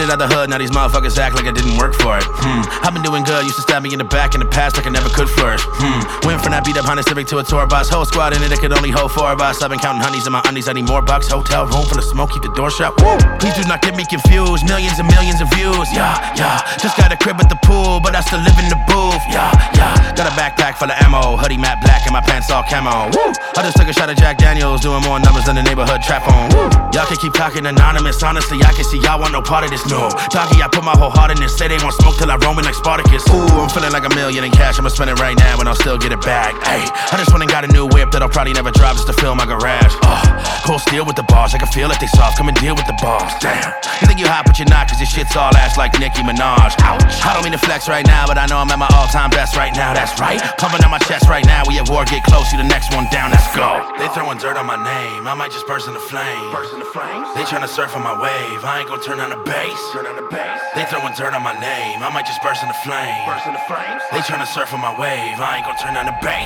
it out the hood, now these motherfuckers act like I didn't work for it. I've been doing good, used to stab me in the back in the past like I never could flourish. Went from that beat up Honda Civic to a tour bus. Whole squad in it, it could only hold 4 of us. I've been counting honeys in my undies, I need more bucks. Hotel room full of smoke, keep the door shut. Woo! Please do not get me confused, millions and millions of views. Yeah, yeah. Just got a crib at the pool, but I still live in the booth. Yeah, yeah. Got a backpack full of ammo, hoodie matte black and my pants all camo. Woo! I just took a shot of Jack Daniels, doing more numbers than the neighborhood trap on. Woo! Y'all can keep talking anonymous, honestly I can see y'all want no part of this. No, Doggy, I put my whole heart in this. Say they want smoke till I roam in like Spartacus. Ooh, I'm feeling like $1 million in cash, I'ma spend it right now and I'll still get it back. Hey, I just went and got a new whip that I'll probably never drive just to fill my garage. Cold steel with the bars, I can feel it, they soft, come and deal with the bars. Damn, you think you hot but you're not, cause your shit's all ass like Nicki Minaj. Ouch, I don't mean to flex right now, but I know I'm at my all-time best right now, that's right. Pumping on my chest right now, we at war, get close, you the next one down, let's go. They throwing dirt on my name, I might just burst in the flame. They tryna surf on my wave, I ain't gon' turn on the bass. They throwing dirt on my name, I might just burst in the flame. They tryna surf on my wave, I ain't gon' turn on the bass.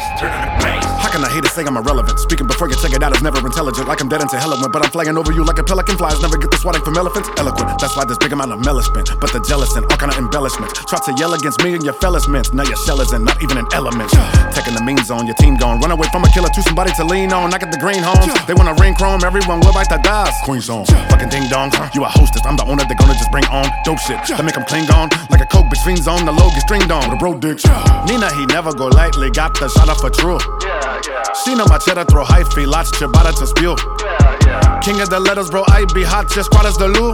How can I hate it, say I'm irrelevant? Speaking before you check it out is never intelligent. Like I'm dead into hell of but I'm flying over you like a pelican. Flies never get the swatting from elephants. Eloquent, that's why this big amount of melon spent. But the jealous and all kind of embellishments. Try to yell against me and your fellas mints. Now your shell isn't, not even an element. Taking the mean zone, your team gone. Run away from a killer to somebody to lean on. I get the green homes. They wanna ring chrome, everyone will bite the dice. Queen zone, fucking ding dong. You a hostess, I'm the owner, they gonna just bring on dope shit. That make them cling on. Like a coke bitch fiends on, the low get stringed on. With a bro dick. Nina, he never go lightly, got the shot up for true. She know my cheddar throw hyphy, lots ciabatta to spew. King of the letters, bro, I be hot, just squad as the loo.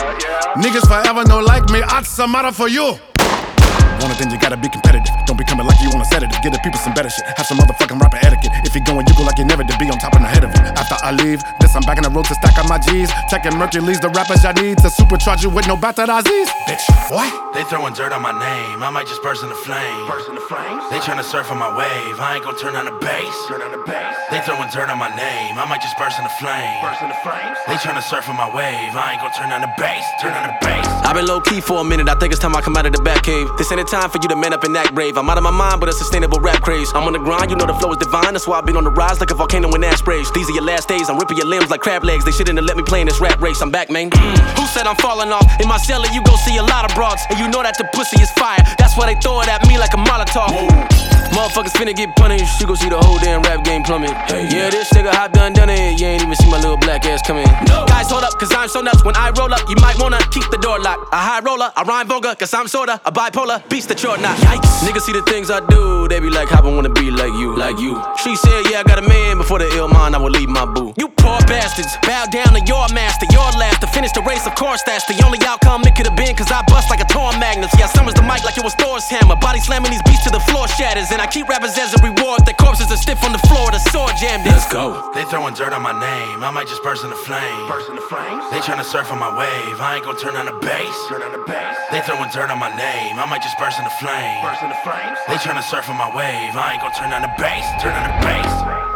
Niggas forever no like me, I'd some matter for you. Want it, then you gotta be competitive. Don't be coming like you want a sedative. Get the people some better shit. Have some motherfucking rapper etiquette. If you going, you go like you never did. Be on top and ahead of it. After I leave, this I'm back in the road to stack up my G's. Checking Mercury's the rappers I need to supercharge you with no Batarazis. Bitch, what? They throwing dirt on my name, I might just burst in the flame. They tryna surf on my wave, I ain't gon' turn on the bass. They throwing dirt on my name, I might just burst in the flame. They tryna surf on my wave, I ain't gon' turn on the bass. I've been low key for a minute, I think it's time I come out of the back cave. This ain't a time for you to man up and act brave. I'm out of my mind, but a sustainable rap craze. I'm on the grind, you know the flow is divine. That's why I've been on the rise like a volcano in ash sprays. These are your last days, I'm ripping your limbs like crab legs. They shouldn't have let me play in this rap race. I'm back, man. Who said I'm falling off? In my cellar, you gon' see a lot of broads. And you know that the pussy is fire. That's why they throw it at me like a Molotov. Motherfuckers finna get punished. You gon' see the whole damn rap game plummet. Yeah, this nigga hot done it. You ain't even see my little black ass come in. Guys, hold up, cause I'm so nuts. When I roll up, you might wanna keep the door locked. A high roller, I rhyme vulgar, cause I'm sorta a bipolar beast that you're not. Yikes. Niggas see the things I do, they be like, Hop, I wanna be like you. She said, yeah, I got a man, before the ill mind, I will leave my boo. You poor bastards, bow down to your master, your last. To finish the race, of course, that's the only outcome it could've been, cause I bust like a torn magnet. Yeah, summers the mic like it was Thor's hammer. Body slamming these beats to the floor shatters. And I keep rappers as a reward. Their corpses are stiff on the floor, the sword jammed in. Let's go. They throwing dirt on my name, I might just burst in the flame. They tryna surf on my wave, I ain't gon' turn on the bass. They throwing dirt on my name, I might just burst in the flame. They tryna surf on my wave, I ain't gon' turn on the bass.